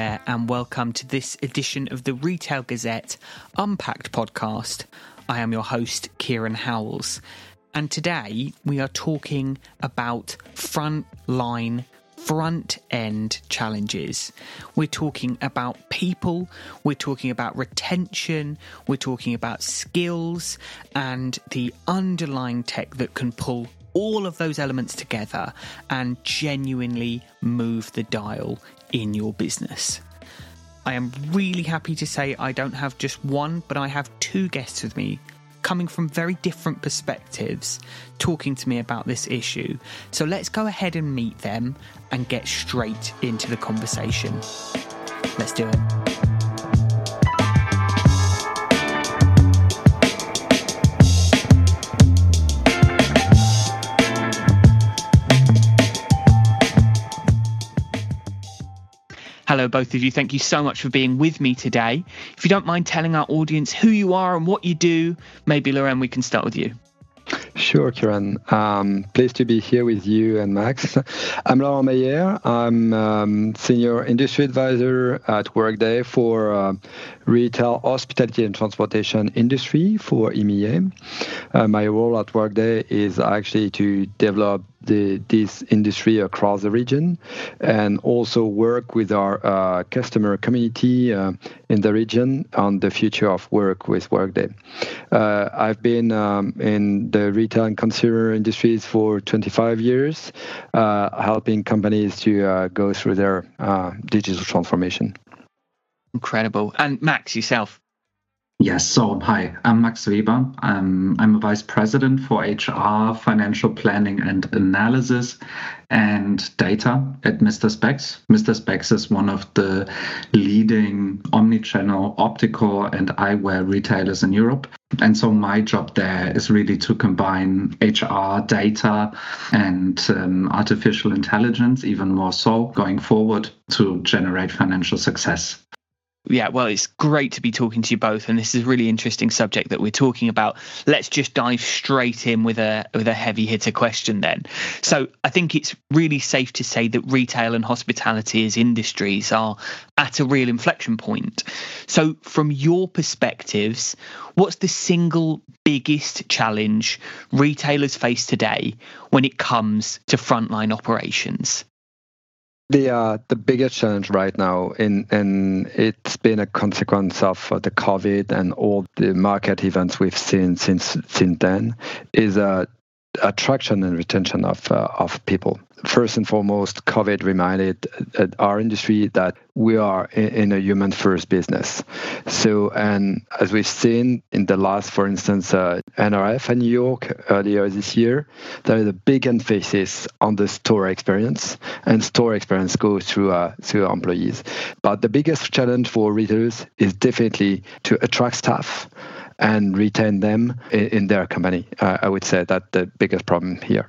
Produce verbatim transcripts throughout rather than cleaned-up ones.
there, and welcome to this edition of the Retail Gazette Unpacked podcast. I am your host, Kieran Howells, and today we are talking about frontline, front-end challenges. We're talking about people, we're talking about retention, we're talking about skills, and the underlying tech that can pull all of those elements together and genuinely move the dial in your business. I am really happy to say I don't have just one, but I have two guests with me coming from very different perspectives, talking to me about this issue. So let's go ahead and meet them and get straight into the conversation. Let's do it. Hello, both of you. Thank you so much for being with me today. If you don't mind telling our audience who you are and what you do, maybe, Laurent, we can start with you. Sure, Kieran. Um, pleased to be here with you and Max. I'm Laurent Meyer. I'm um, Senior Industry Advisor at Workday for uh, Retail, Hospitality and Transportation Industry for E M E A. Uh, my role at Workday is actually to develop the, this industry across the region and also work with our uh, customer community uh, in the region on the future of work with Workday. Uh, I've been um, in the retail and consumer industries for twenty-five years, uh, helping companies to uh, go through their uh, digital transformation. Incredible. And Max, yourself? Yes, so hi, I'm Max Weber. I'm, I'm a Vice President for H R, Financial Planning and Analysis, and Data at Mister Spex. Mister Spex is one of the leading omnichannel optical and eyewear retailers in Europe. And so my job there is really to combine H R, data, and um, artificial intelligence, even more so, going forward to generate financial success. Yeah, well, it's great to be talking to you both, and this is a really interesting subject that we're talking about. Let's just dive straight in with a with a heavy hitter question then. So I think it's really safe to say that retail and hospitality as industries are at a real inflection point. So from your perspectives, what's the single biggest challenge retailers face today when it comes to frontline operations? The uh, the biggest challenge right now, in, and it's been a consequence of uh, the COVID and all the market events we've seen since since then, is uh, attraction and retention of uh, of people. First and foremost, COVID reminded uh, our industry that we are in, in a human-first business. So, and as we've seen in the last, for instance, uh, N R F in New York earlier this year, there is a big emphasis on the store experience, and store experience goes through uh, through employees. But the biggest challenge for retailers is definitely to attract staff and retain them in, in their company. Uh, I would say that's the biggest problem here.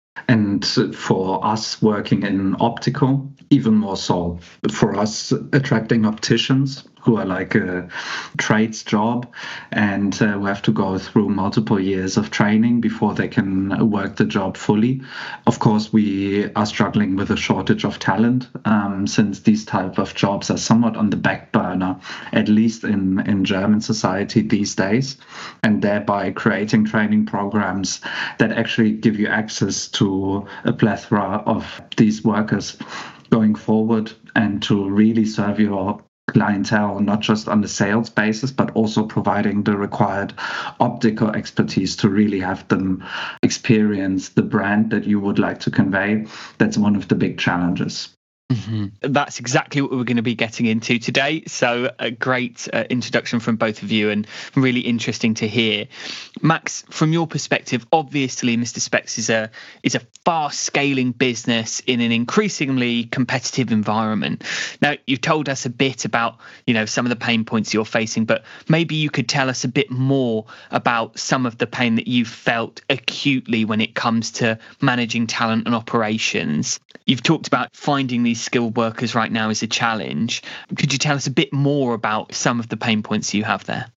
And for us working in optical, even more so. For us, attracting opticians who are like a trades job and uh, who have to go through multiple years of training before they can work the job fully. Of course, we are struggling with a shortage of talent um, since these type of jobs are somewhat on the back burner, at least in, in German society these days, and thereby creating training programs that actually give you access to a plethora of these workers going forward and to really serve your clientele, not just on the sales basis, but also providing the required optical expertise to really have them experience the brand that you would like to convey. That's one of the big challenges. Mm-hmm. That's exactly what we're going to be getting into today. So a great uh, introduction from both of you and really interesting to hear. Max, from your perspective, obviously Mister Spex is a is a fast scaling business in an increasingly competitive environment. Now, you've told us a bit about, you know, some of the pain points you're facing, but maybe you could tell us a bit more about some of the pain that you've felt acutely when it comes to managing talent and operations. You've talked about finding these skilled workers right now is a challenge. Could you tell us a bit more about some of the pain points you have there?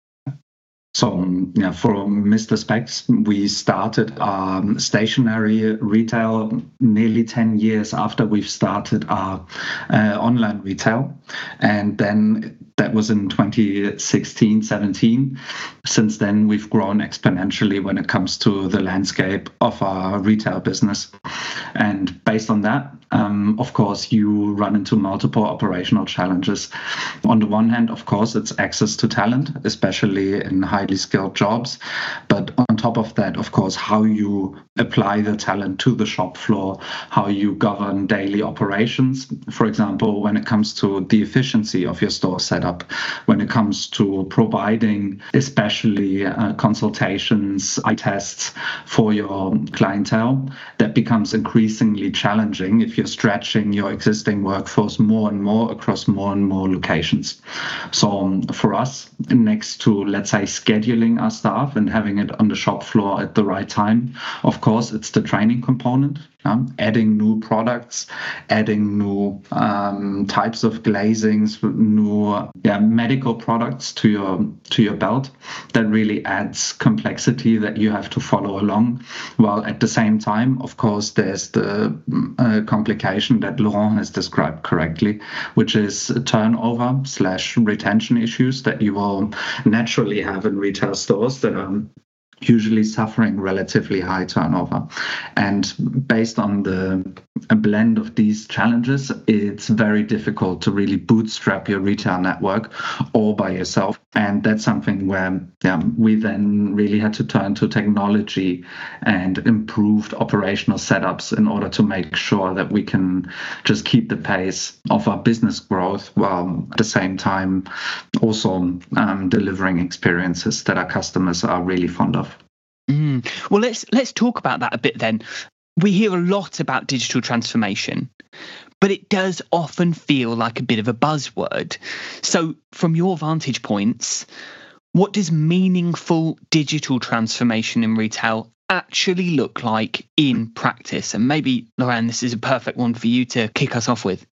So, yeah, for Mister Spex, we started um, stationary retail nearly ten years after we've started our uh, online retail. And then that was in twenty sixteen, seventeen. Since then, we've grown exponentially when it comes to the landscape of our retail business. And based on that, um, of course, you run into multiple operational challenges. On the one hand, of course, it's access to talent, especially in highly skilled jobs. But on top of that, of course, how you apply the talent to the shop floor, how you govern daily operations. For example, when it comes to the efficiency of your store setup, when it comes to providing especially uh, consultations, eye tests for your clientele, that becomes increasingly challenging if you're stretching your existing workforce more and more across more and more locations. So um, for us, next to, let's say, scheduling our staff and having it on the shop floor at the right time, of course, it's the training component. Um, adding new products, adding new um, types of glazings, new yeah, medical products to your to your belt, that really adds complexity that you have to follow along. While at the same time, of course, there's the uh, complication that Laurent has described correctly, which is turnover slash retention issues that you will naturally have in retail stores that are usually suffering relatively high turnover. And based on the a blend of these challenges, it's very difficult to really bootstrap your retail network all by yourself. And that's something where yeah, we then really had to turn to technology and improved operational setups in order to make sure that we can just keep the pace of our business growth while at the same time also um, delivering experiences that our customers are really fond of. Mm. Well, let's let's talk about that a bit then. We hear a lot about digital transformation, but it does often feel like a bit of a buzzword. So from your vantage points, what does meaningful digital transformation in retail actually look like in practice? And maybe, Laurent, this is a perfect one for you to kick us off with.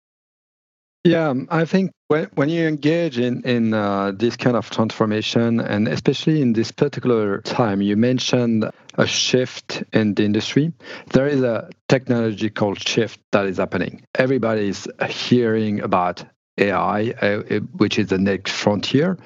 Yeah, I think when, when you engage in, in uh, this kind of transformation, and especially in this particular time, you mentioned a shift in the industry. There is a technological shift that is happening. Everybody is hearing about A I, uh, which is the next frontier.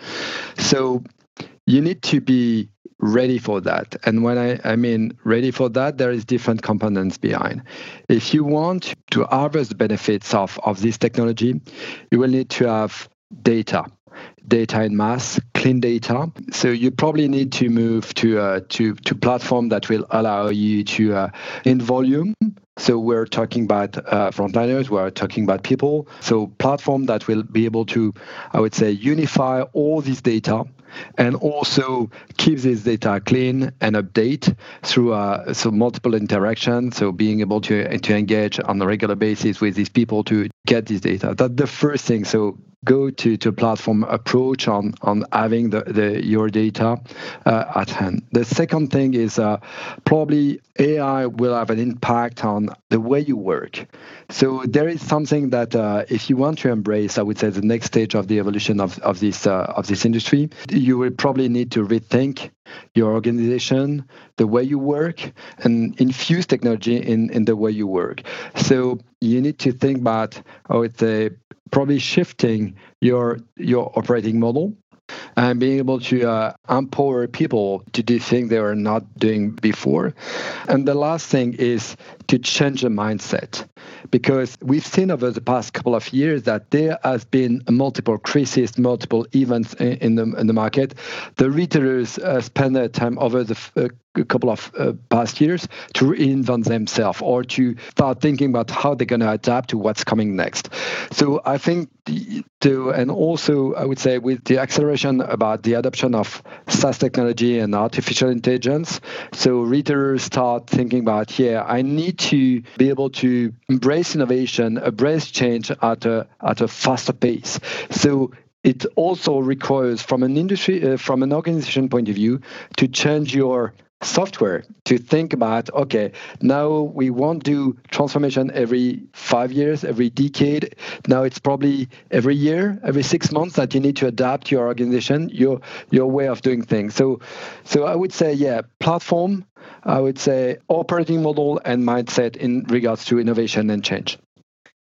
So you need to be ready for that. And when I, I mean ready for that, there is different components behind. If you want to harvest the benefits of, of this technology, you will need to have data, data in mass, clean data. So you probably need to move to uh, to to platform that will allow you to, uh, in volume. So we're talking about uh, frontliners, we're talking about people. So platform that will be able to, I would say, unify all this data and also keep this data clean and update through uh, so multiple interactions. So being able to to engage on a regular basis with these people to get this data. That's the first thing. So go to to platform approach on on having the, the your data uh, at hand. The second thing is uh, probably A I will have an impact on the way you work. So there is something that uh, if you want to embrace, I would say the next stage of the evolution of of this uh, of this industry, you will probably need to rethink your organization, the way you work, and infuse technology in, in the way you work. So you need to think about, I would say, probably shifting your your operating model and being able to uh, empower people to do things they were not doing before. And the last thing is to change the mindset, because we've seen over the past couple of years that there has been multiple crises, multiple events in, in the in the market. The retailers uh, spend their time over the uh, a couple of uh, past years to reinvent themselves or to start thinking about how they're going to adapt to what's coming next. So I think the, to, and also I would say with the acceleration about the adoption of SaaS technology and artificial intelligence, so retailers start thinking about, yeah, I need to be able to embrace innovation, embrace change at a at a faster pace. So it also requires, from an industry, uh, from an organization point of view, to change your software, to think about, okay, now we won't do transformation every five years, every decade. Now it's probably every year, every six months that you need to adapt your organization, your your way of doing things. So, so I would say, yeah, platform, I would say operating model and mindset in regards to innovation and change.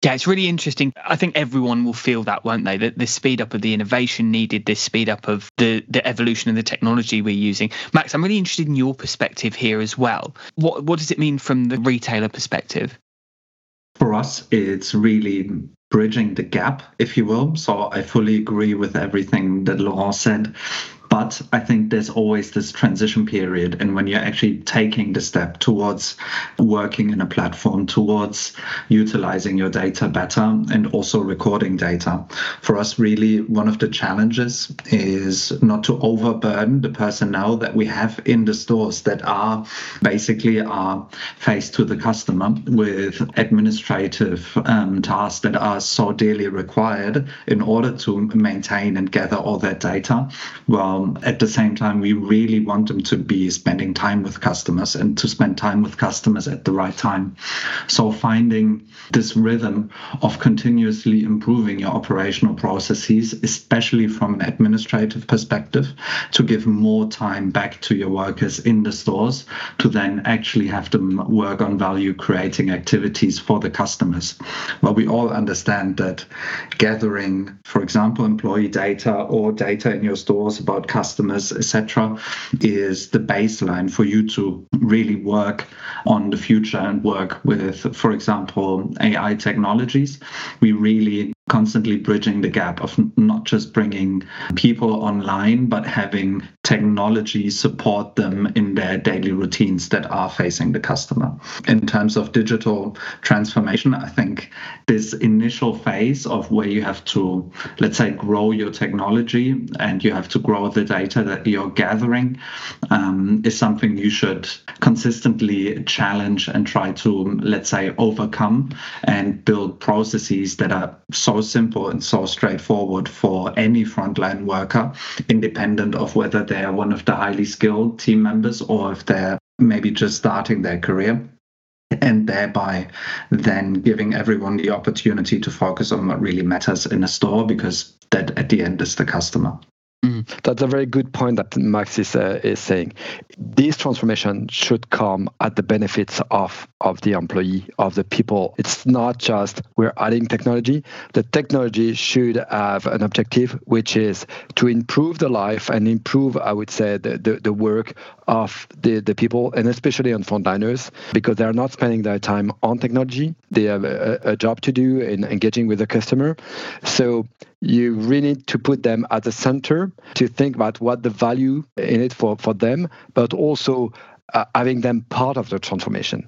Yeah, it's really interesting. I think everyone will feel that, won't they? That the speed up of the innovation needed, this speed up of the, the evolution of the technology we're using. Max, I'm really interested in your perspective here as well. What what does it mean from the retailer perspective? For us, it's really bridging the gap, if you will. So I fully agree with everything that Laurent said. But I think there's always this transition period. And when you're actually taking the step towards working in a platform, towards utilizing your data better and also recording data, for us, really, one of the challenges is not to overburden the personnel that we have in the stores that are basically are faced to the customer with administrative um, tasks that are so dearly required in order to maintain and gather all that data. Well, at the same time, we really want them to be spending time with customers and to spend time with customers at the right time. So finding this rhythm of continuously improving your operational processes, especially from an administrative perspective, to give more time back to your workers in the stores, to then actually have them work on value creating activities for the customers. Well, we all understand that gathering, for example, employee data or data in your stores about customers, et cetera, is the baseline for you to really work on the future and work with, for example, A I technologies. We really constantly bridging the gap of not just bringing people online, but having technology support them in their daily routines that are facing the customer. In terms of digital transformation, I think this initial phase of where you have to, let's say, grow your technology and you have to grow the data that you're gathering um, is something you should consistently challenge and try to, let's say, overcome and build processes that are so simple and so straightforward for any frontline worker, independent of whether they're one of the highly skilled team members or if they're maybe just starting their career, and thereby then giving everyone the opportunity to focus on what really matters in a store, because that at the end is the customer. Mm. That's a very good point that Max is uh, is saying. This transformation should come at the benefits of, of the employee, of the people. It's not just we're adding technology. The technology should have an objective, which is to improve the life and improve, I would say, the, the, the work of the, the people, and especially on frontliners, because they're not spending their time on technology. They have a, a job to do in engaging with the customer. So you really need to put them at the center to think about what the value in it for, for them, but also uh, having them part of the transformation.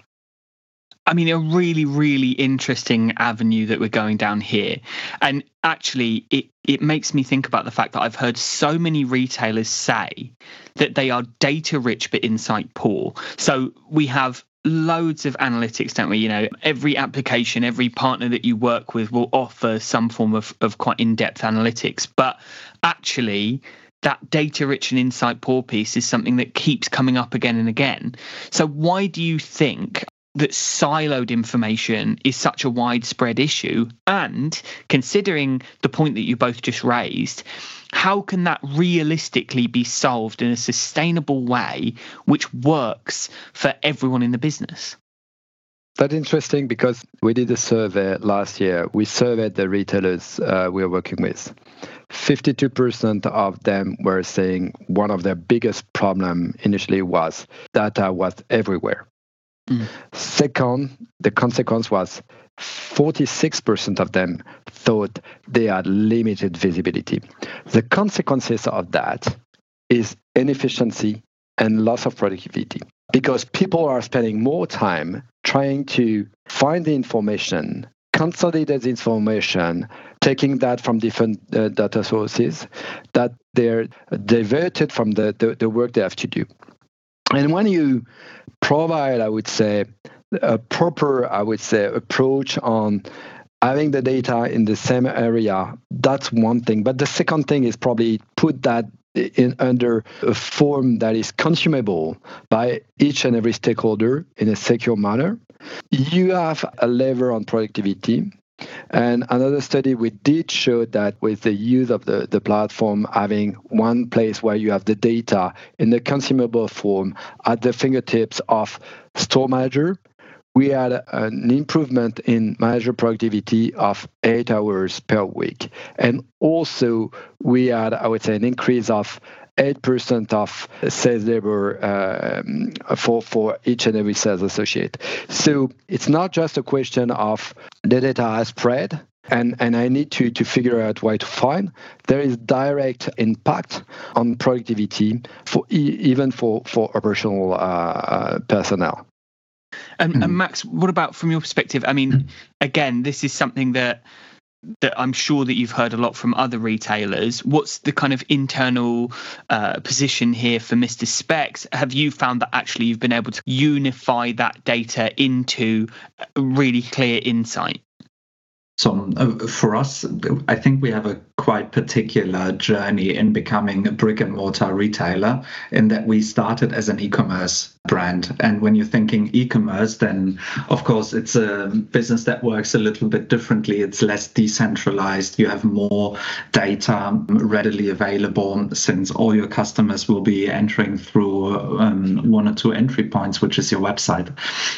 I mean, a really, really interesting avenue that we're going down here. And actually, it, it makes me think about the fact that I've heard so many retailers say that they are data rich but insight poor. So we have loads of analytics, don't we? You know, every application, every partner that you work with will offer some form of, of quite in-depth analytics. But actually, that data rich and insight poor piece is something that keeps coming up again and again. So why do you think that siloed information is such a widespread issue? And considering the point that you both just raised, how can that realistically be solved in a sustainable way which works for everyone in the business? That's interesting, because we did a survey last year. We surveyed the retailers uh, we are working with. fifty-two percent of them were saying one of their biggest problem initially was data was everywhere. Mm. Second, the consequence was forty-six percent of them thought they had limited visibility. The consequences of that is inefficiency and loss of productivity, because people are spending more time trying to find the information, consolidate the information, taking that from different uh, data sources, that they're diverted from the, the, the work they have to do. And when you provide, I would say, a proper, I would say, approach on having the data in the same area, that's one thing. But the second thing is probably put that in under a form that is consumable by each and every stakeholder in a secure manner. You have a lever on productivity. And another study we did show that with the use of the, the platform, having one place where you have the data in the consumable form at the fingertips of store manager, we had an improvement in manager productivity of eight hours per week. And also we had, I would say, an increase of eight percent of sales labor um, for, for each and every sales associate. So it's not just a question of the data has spread, and, and I need to, to figure out where to find. There is direct impact on productivity for e- even for, for operational uh, personnel. And, mm. and Max, what about from your perspective? I mean, again, this is something that that I'm sure that you've heard a lot from other retailers. What's the kind of internal uh, position here for Mister Spex? Have you found that actually you've been able to unify that data into a really clear insight? So uh, for us, I think we have a quite particular journey in becoming a brick and mortar retailer, in that we started as an e-commerce brand. And when you're thinking e-commerce, then of course it's a business that works a little bit differently. It's less decentralized. You have more data readily available, since all your customers will be entering through um, one or two entry points, which is your website.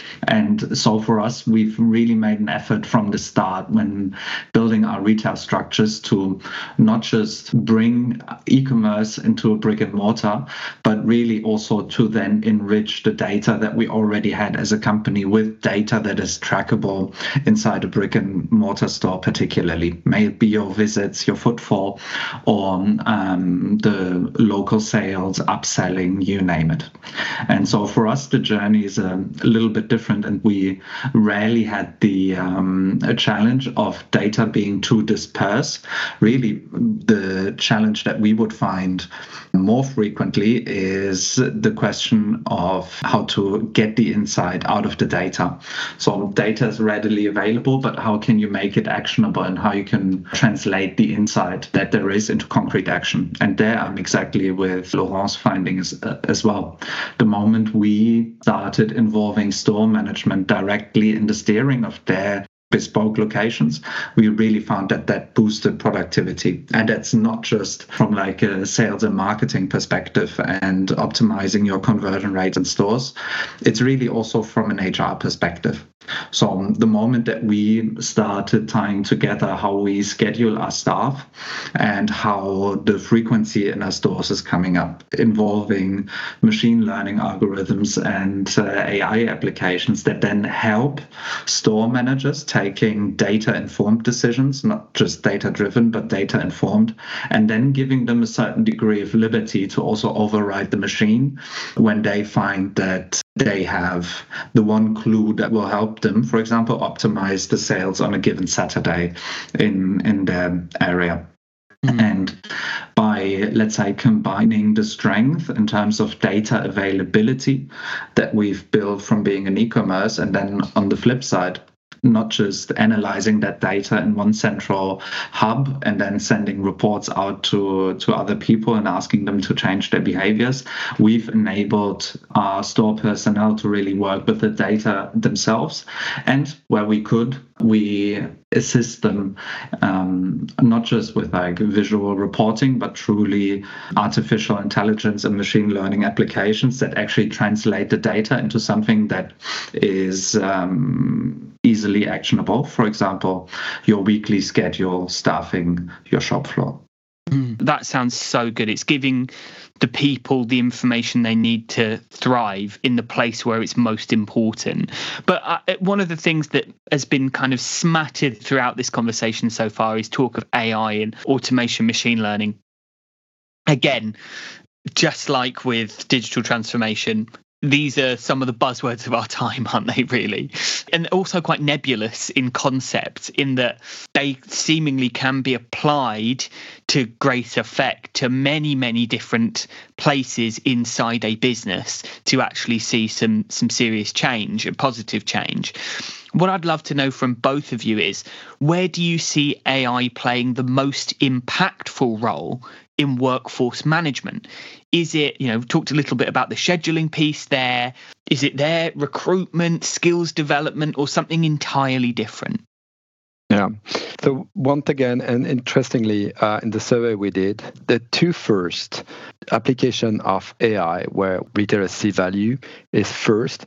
And so for us, we've really made an effort from the start when building our retail structures to not just bring e-commerce into a brick and mortar, but really also to then enrich the data that we already had as a company with data that is trackable inside a brick and mortar store, particularly. May it be your visits, your footfall, or um, the local sales, upselling, you name it. And so for us, the journey is a, a little bit different, and we rarely had the um, a challenge of data being too dispersed. Really, the challenge that we would find more frequently is the question of how to get the insight out of the data. So data is readily available, but how can you make it actionable, and how you can translate the insight that there is into concrete action? And there I'm exactly with Laurent's findings uh, as well. The moment we started involving store management directly in the steering of their bespoke locations, we really found that that boosted productivity. And that's not just from like a sales and marketing perspective and optimizing your conversion rates in stores. It's really also from an H R perspective. So the moment that we started tying together how we schedule our staff and how the frequency in our stores is coming up, involving machine learning algorithms and uh, A I applications that then help store managers taking data-informed decisions, not just data-driven, but data-informed, and then giving them a certain degree of liberty to also override the machine when they find that they have the one clue that will help them, for example, optimize the sales on a given Saturday in, in their area. Mm-hmm. And by, let's say, combining the strength in terms of data availability that we've built from being an e-commerce, and then on the flip side, not just analyzing that data in one central hub and then sending reports out to, to other people and asking them to change their behaviors. We've enabled our store personnel to really work with the data themselves. And where we could, we assist them um, not just with like visual reporting, but truly artificial intelligence and machine learning applications that actually translate the data into something that is um, easily actionable. For example, your weekly schedule, staffing your shop floor. Mm, that sounds so good. It's giving the people the information they need to thrive in the place where it's most important. But uh, one of the things that has been kind of smattered throughout this conversation so far is talk of A I and automation, machine learning. Again, just like with digital transformation, these are some of the buzzwords of our time, aren't they, really? And also quite nebulous in concept, in that they seemingly can be applied to great effect to many, many different places inside a business to actually see some some serious change, a positive change. What I'd love to know from both of you is, where do you see A I playing the most impactful role in workforce management? Is it, you know, we've talked a little bit about the scheduling piece there. Is it there, recruitment, skills development, or something entirely different? Yeah. So once again, and interestingly, uh, in the survey we did, the two first application of A I where retailers see value is first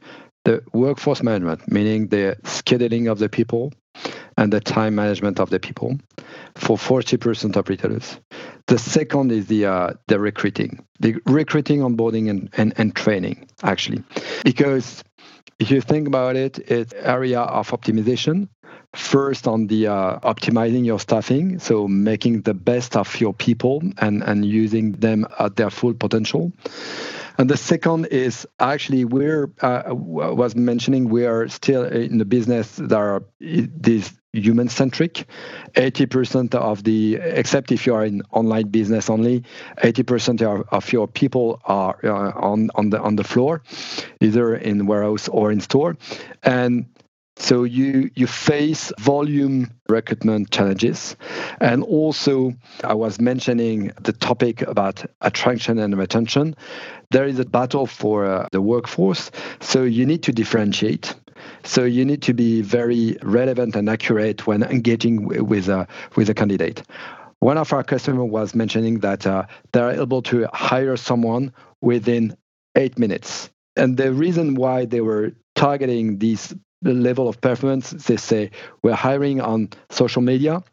the workforce management, meaning the scheduling of the people and the time management of the people, for forty percent of retailers. The second is the uh, the recruiting, the recruiting, onboarding, and, and, and training, actually. Because if you think about it, it's area of optimization. First on the uh, optimizing your staffing, so making the best of your people and, and using them at their full potential. And the second is actually we're, uh, I was mentioning, we are still in the business that are this human-centric. eighty percent of the, except if you are in online business only, eighty percent of, of your people are uh, on, on, the, on the floor, either in warehouse or in store. And so you you face volume recruitment challenges. And also, I was mentioning the topic about attraction and retention. There is a battle for uh, the workforce. So you need to differentiate. So you need to be very relevant and accurate when engaging with a, with a candidate. One of our customers was mentioning that uh, they're able to hire someone within eight minutes. And the reason why they were targeting these the level of performance, they say we're hiring on social media,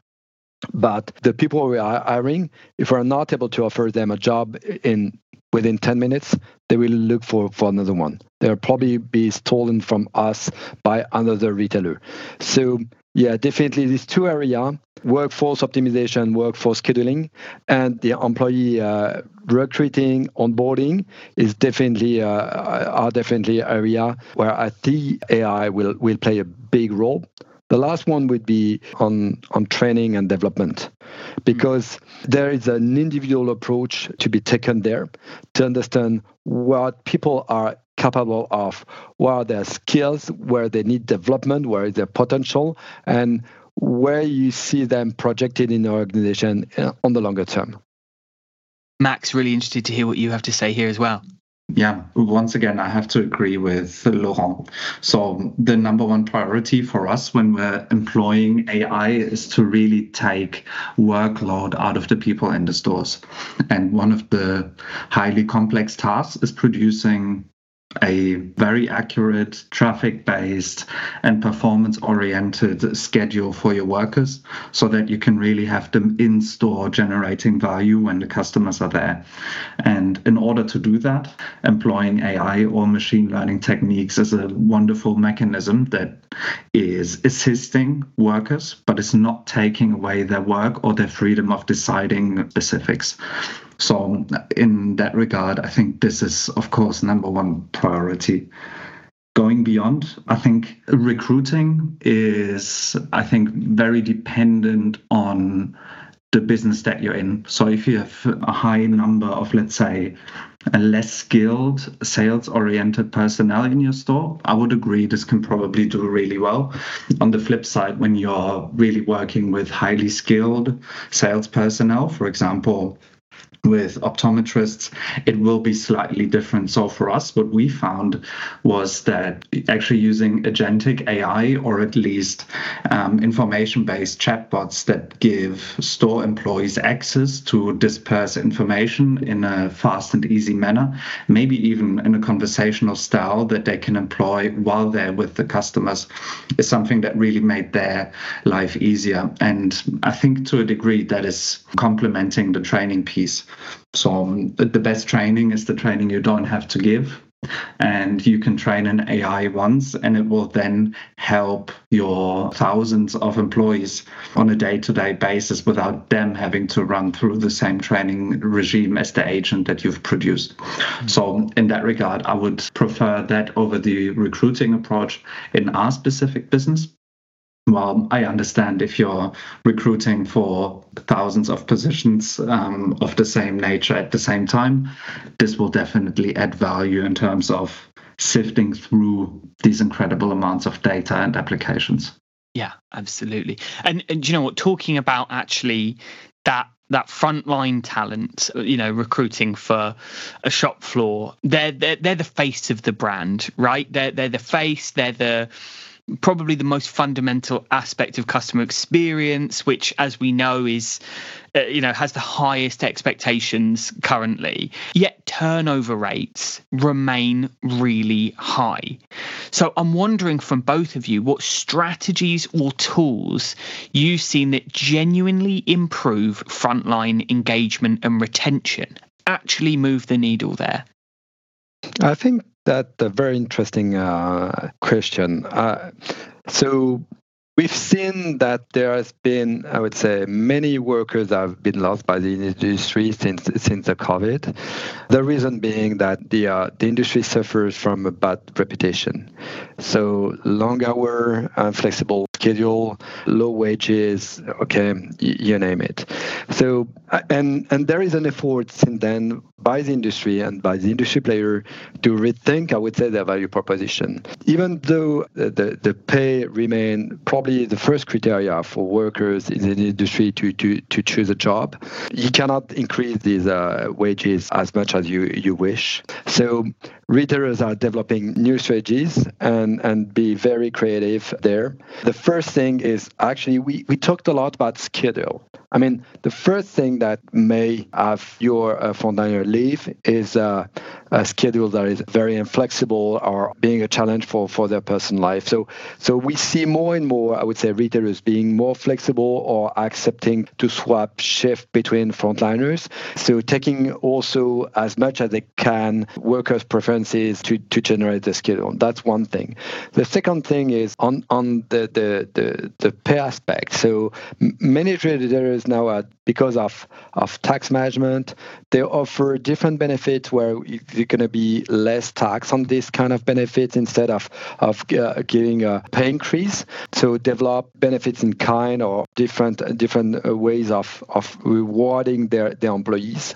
but the people we are hiring, if we're not able to offer them a job in within ten minutes, they will look for, for another one. They'll probably be stolen from us by another retailer. So yeah, definitely these two areas, workforce optimization, workforce scheduling, and the employee uh, recruiting, onboarding is definitely uh, are definitely area where I think A I will, will play a big role. The last one would be on, on training and development, because there is an individual approach to be taken there to understand what people are capable of, what are their skills, where they need development, where is their potential, and where you see them projected in the organization on the longer term. Max, really interested to hear what you have to say here as well. Yeah, once again, I have to agree with Laurent. So the number one priority for us when we're employing A I is to really take workload out of the people in the stores. And one of the highly complex tasks is producing a very accurate, traffic-based and performance-oriented schedule for your workers so that you can really have them in-store generating value when the customers are there. And in order to do that, employing A I or machine learning techniques is a wonderful mechanism that is assisting workers, but is not taking away their work or their freedom of deciding specifics. So in that regard, I think this is, of course, number one priority. Going beyond, I think recruiting is, I think, very dependent on the business that you're in. So if you have a high number of, let's say, a less skilled, sales-oriented personnel in your store, I would agree this can probably do really well. On the flip side, when you're really working with highly skilled sales personnel, for example, with optometrists, it will be slightly different. So for us, what we found was that actually using agentic A I, or at least um, information-based chatbots that give store employees access to disperse information in a fast and easy manner, maybe even in a conversational style that they can employ while they're with the customers, is something that really made their life easier. And I think to a degree that is complementing the training piece. So um, the best training is the training you don't have to give. And you can train an A I once, and it will then help your thousands of employees on a day-to-day basis without them having to run through the same training regime as the agent that you've produced. Mm-hmm. So in that regard, I would prefer that over the recruiting approach in our specific business. Well, I understand if you're recruiting for thousands of positions um, of the same nature at the same time, this will definitely add value in terms of sifting through these incredible amounts of data and applications. Yeah, absolutely. And, and you know what, talking about actually that that frontline talent, you know, recruiting for a shop floor, they're, they're, they're the face of the brand, right? They're, they're the face, they're the probably the most fundamental aspect of customer experience, which, as we know, is uh, you know has the highest expectations currently. Yet turnover rates remain really high. So I'm wondering from both of you what strategies or tools you've seen that genuinely improve frontline engagement and retention, actually move the needle there. I think that's a very interesting uh, question. Uh, so we've seen that there has been, I would say, many workers have been lost by the industry since since the COVID. The reason being that the uh, the industry suffers from a bad reputation. So long hour, uh, flexible schedule, low wages, okay, y- you name it. So and and there is an effort since then by the industry and by the industry player to rethink, I would say, their value proposition. Even though the, the, the pay remain probably the first criteria for workers in the industry to, to, to choose a job, you cannot increase these uh, wages as much as you, you wish. So retailers are developing new strategies and, and be very creative there. The first thing is actually, we, we talked a lot about schedule. I mean, the first thing that may have your uh, frontliner leave is uh, a schedule that is very inflexible or being a challenge for, for their personal life. So, so we see more and more, I would say, retailers being more flexible or accepting to swap shift between frontliners. So taking also as much as they can workers' preferences to, to generate the schedule. That's one thing. The second thing is on, on the, the, the, the pay aspect. So many retailers now, are, because of, of tax management, they offer different benefits where you're going to be less tax on this kind of benefits instead of, of uh, giving a pay increase. So develop benefits in kind or different different ways of, of rewarding their, their employees.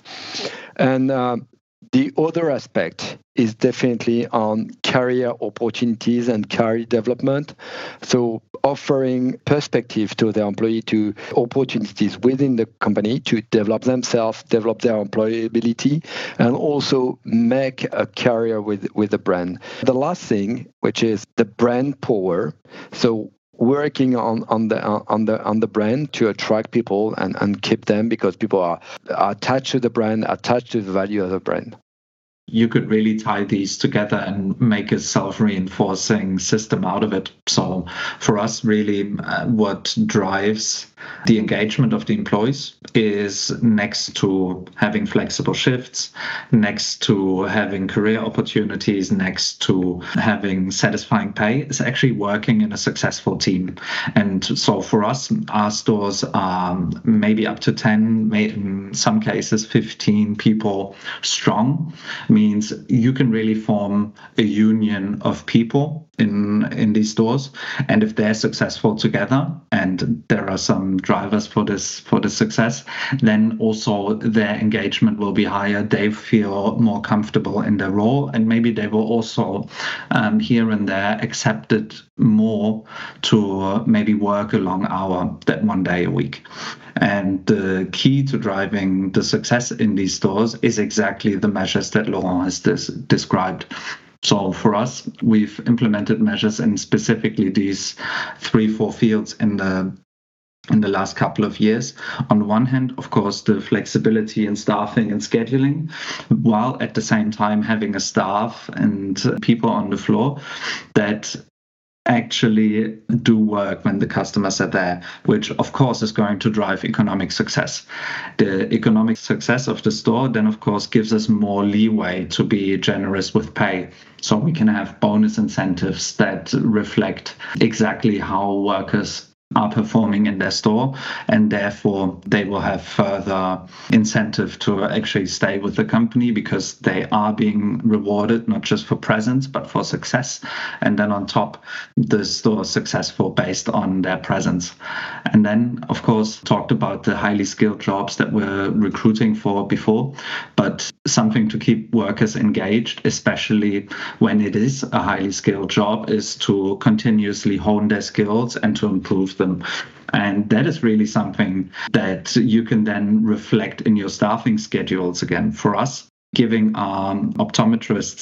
And uh, the other aspect is definitely on career opportunities and career development. So offering perspective to the employee to opportunities within the company to develop themselves, develop their employability, and also make a career with, with the brand. The last thing, which is the brand power. So working on, on the on the on the brand to attract people and, and keep them, because people are, are attached to the brand, attached to the value of the brand. You could really tie these together and make a self-reinforcing system out of it. So for us, really, uh, what drives the engagement of the employees is, next to having flexible shifts, next to having career opportunities, next to having satisfying pay, is actually working in a successful team. And so for us, our stores are maybe up to ten, in some cases fifteen people strong. Means you can really form a union of people in in these stores, and if they're successful together, and there are some drivers for this for this success, then also their engagement will be higher. They feel more comfortable in their role, and maybe they will also um, here and there accept it more to uh, maybe work a long hour that one day a week. And the key to driving the success in these stores is exactly the measures that Laurent has des- described. So for us, we've implemented measures in specifically these three, four fields in the in the last couple of years. On one hand, of course, the flexibility in staffing and scheduling, while at the same time having a staff and people on the floor that actually do work when the customers are there, which of course is going to drive economic success. The economic success of the store then of course gives us more leeway to be generous with pay. So we can have bonus incentives that reflect exactly how workers are performing in their store, and therefore they will have further incentive to actually stay with the company because they are being rewarded not just for presence but for success. And then on top, the store is successful based on their presence. And then of course talked about the highly skilled jobs that we're recruiting for before, but something to keep workers engaged, especially when it is a highly skilled job, is to continuously hone their skills and to improve them. And that is really something that you can then reflect in your staffing schedules again. For us, giving um, optometrists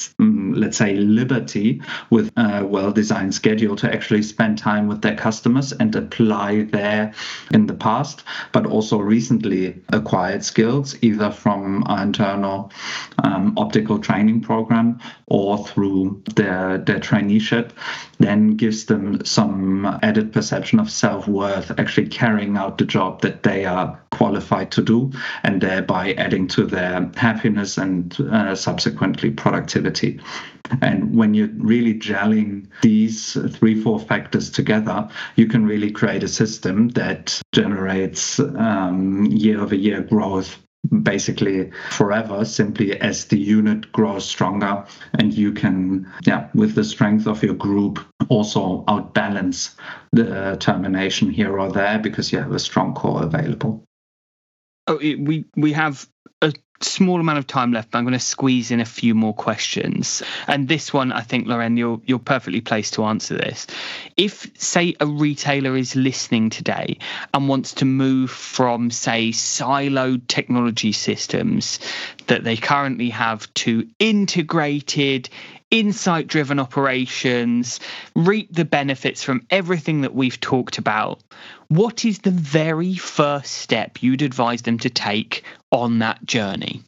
some, let's say, liberty with a well-designed schedule to actually spend time with their customers and apply their, in the past, but also recently acquired skills, either from our internal um, optical training program or through their, their traineeship, then gives them some added perception of self-worth, actually carrying out the job that they are qualified to do, and thereby adding to their happiness and uh, subsequently productivity. And when you're really gelling these three, four factors together, you can really create a system that generates um, year-over-year growth basically forever, simply as the unit grows stronger, and you can, yeah, with the strength of your group, also outbalance the termination here or there because you have a strong core available. Oh, it, we we have a small amount of time left, but I'm going to squeeze in a few more questions. And this one, I think, Loren, you're you're perfectly placed to answer this. If, say, a retailer is listening today and wants to move from, say, siloed technology systems that they currently have to integrated, insight-driven operations, reap the benefits from everything that we've talked about, what is the very first step you'd advise them to take on that journey?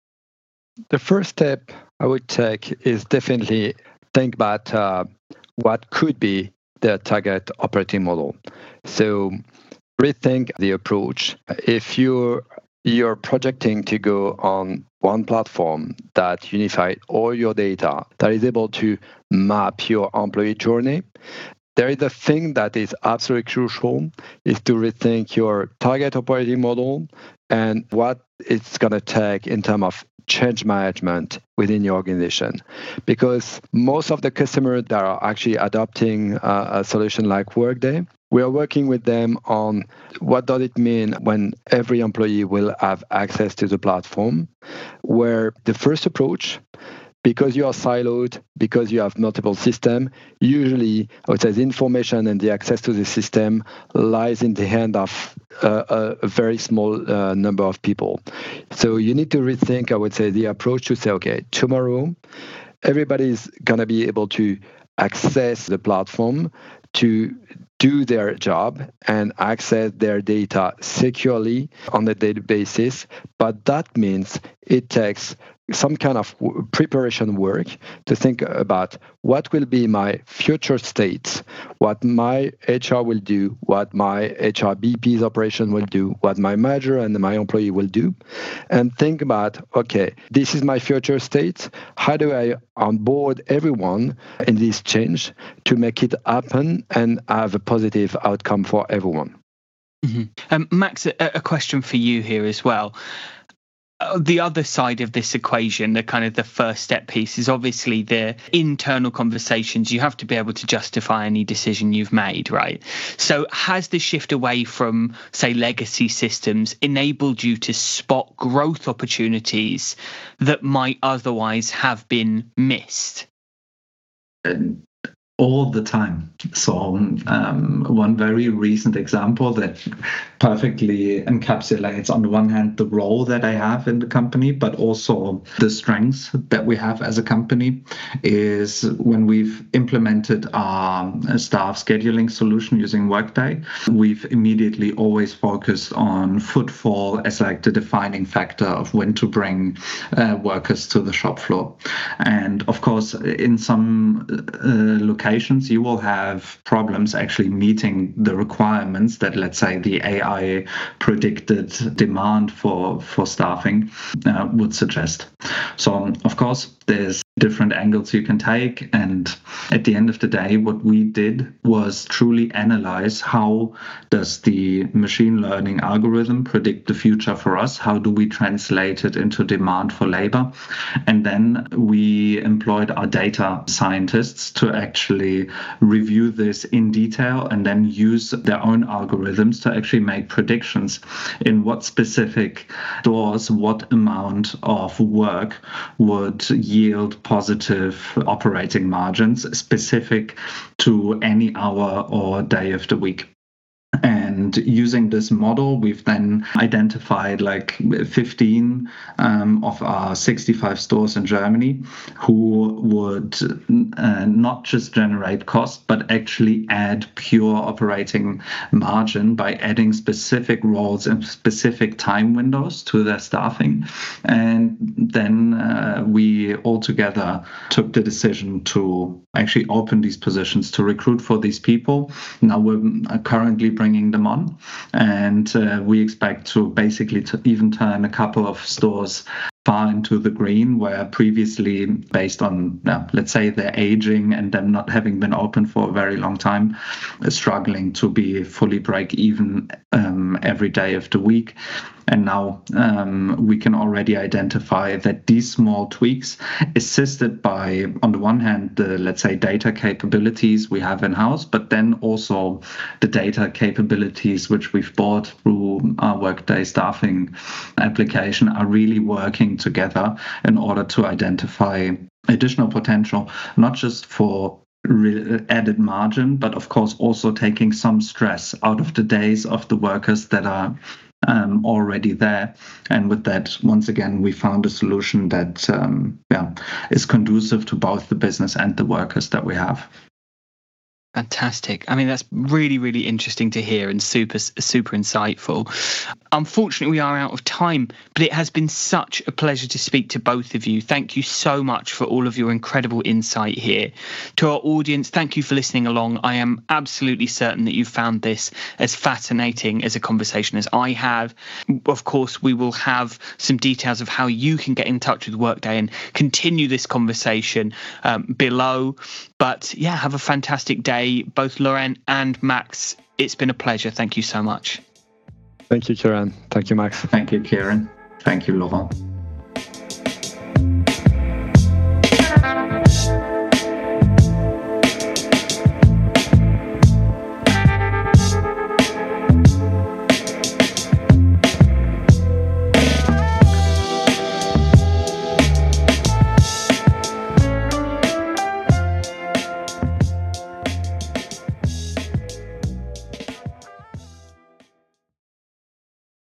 The first step I would take is definitely think about uh, what could be the target operating model. So rethink the approach. If you're you're projecting to go on one platform that unifies all your data, that is able to map your employee journey, there is a thing that is absolutely crucial, is to rethink your target operating model and what it's going to take in terms of change management within your organization. Because most of the customers that are actually adopting a, a solution like Workday, we are working with them on what does it mean when every employee will have access to the platform, where the first approach, because you are siloed, because you have multiple systems, usually, I would say, the information and the access to the system lies in the hand of uh, a, a very small uh, number of people. So you need to rethink, I would say, the approach to say, okay, tomorrow, everybody's going to be able to access the platform to do their job and access their data securely on a daily basis. But that means it takes some kind of preparation work to think about what will be my future states, what my H R will do, what my H R B P's operation will do, what my manager and my employee will do, and think about, okay, this is my future state. How do I onboard everyone in this change to make it happen and have a positive outcome for everyone? Mm-hmm. Um, Max, a, a question for you here as well. Uh, the other side of this equation, the kind of the first step piece, is obviously the internal conversations. You have to be able to justify any decision you've made, right? So has the shift away from, say, legacy systems enabled you to spot growth opportunities that might otherwise have been missed? And all the time. So um, one very recent example that perfectly encapsulates, on the one hand, the role that I have in the company, but also the strengths that we have as a company, is when we've implemented our staff scheduling solution using Workday, we've immediately always focused on footfall as like the defining factor of when to bring uh, workers to the shop floor. And of course, in some uh, locations, you will have problems actually meeting the requirements that, let's say, the A I predicted demand for, for staffing uh, would suggest. So, of course, there's different angles you can take. And at the end of the day, what we did was truly analyze how does the machine learning algorithm predict the future for us? How do we translate it into demand for labor? And then we employed our data scientists to actually review this in detail and then use their own algorithms to actually make predictions in what specific stores, what amount of work would yield positive operating margins specific to any hour or day of the week. And And using this model, we've then identified like fifteen um, of our sixty-five stores in Germany who would uh, not just generate cost, but actually add pure operating margin by adding specific roles and specific time windows to their staffing. And then uh, we all together took the decision to actually open these positions to recruit for these people. Now we're currently bringing them on, and uh, we expect to basically to even turn a couple of stores far into the green, where previously, based on, uh, let's say, their aging and them not having been open for a very long time, struggling to be fully break even um, every day of the week. And now um, we can already identify that these small tweaks, assisted by, on the one hand, the, let's say, data capabilities we have in-house, but then also the data capabilities which we've bought through our Workday staffing application, are really working together in order to identify additional potential, not just for added margin, but of course also taking some stress out of the days of the workers that are Um, already there. And with that, once again, we found a solution that um, yeah, is conducive to both the business and the workers that we have. Fantastic. I mean, that's really, really interesting to hear and super, super insightful. Unfortunately, we are out of time, but it has been such a pleasure to speak to both of you. Thank you so much for all of your incredible insight here. To our audience, thank you for listening along. I am absolutely certain that you found this as fascinating as a conversation as I have. Of course, we will have some details of how you can get in touch with Workday and continue this conversation um, below. But yeah, have a fantastic day, both Laurent and Max. It's been a pleasure. Thank you so much. Thank you, Kieran. Thank you, Max. Thank you, Kieran. Thank you, Laurent.